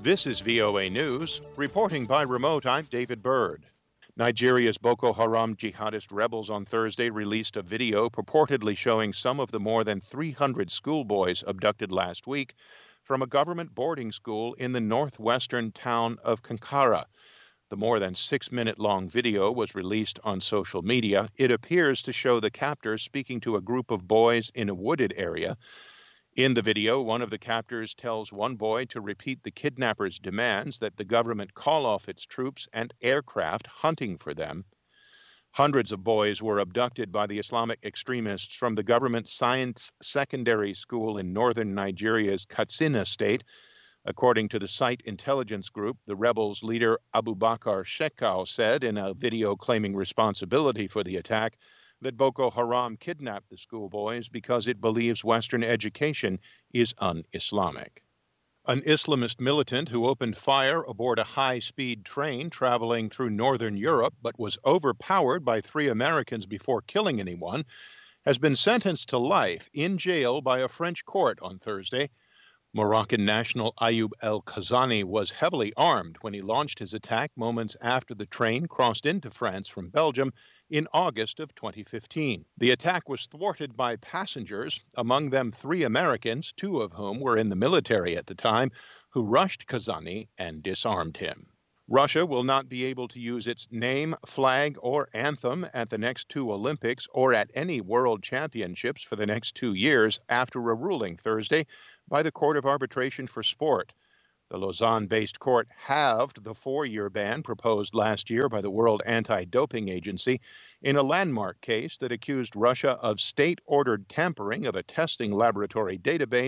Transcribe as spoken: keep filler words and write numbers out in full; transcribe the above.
This is V O A News. Reporting by remote, I'm David Byrd. Nigeria's Boko Haram jihadist rebels on Thursday released a video purportedly showing some of the more than three hundred schoolboys abducted last week from a government boarding school in the northwestern town of Kankara. The more than six-minute-long video was released on social media. It appears to show the captors speaking to a group of boys in a wooded area. In the video, one of the captors tells one boy to repeat the kidnappers' demands that the government call off its troops and aircraft hunting for them. Hundreds of boys were abducted by the Islamic extremists from the government science secondary school in northern Nigeria's Katsina state. According to the site intelligence group, the rebels' leader Abubakar Shekau said in a video claiming responsibility for the attack that Boko Haram kidnapped the schoolboys because it believes Western education is un-Islamic. An Islamist militant who opened fire aboard a high-speed train traveling through northern Europe but was overpowered by three Americans before killing anyone has been sentenced to life in jail by a French court on Thursday. Moroccan national Ayoub El Kazani was heavily armed when he launched his attack moments after the train crossed into France from Belgium in August of twenty fifteen. The attack was thwarted by passengers, among them three Americans, two of whom were in the military at the time, who rushed Kazani and disarmed him. Russia will not be able to use its name, flag, or anthem at the next two Olympics or at any world championships for the next two years after a ruling Thursday by the Court of Arbitration for Sport. The Lausanne-based court halved the four-year ban proposed last year by the World Anti-Doping Agency in a landmark case that accused Russia of state-ordered tampering of a testing laboratory database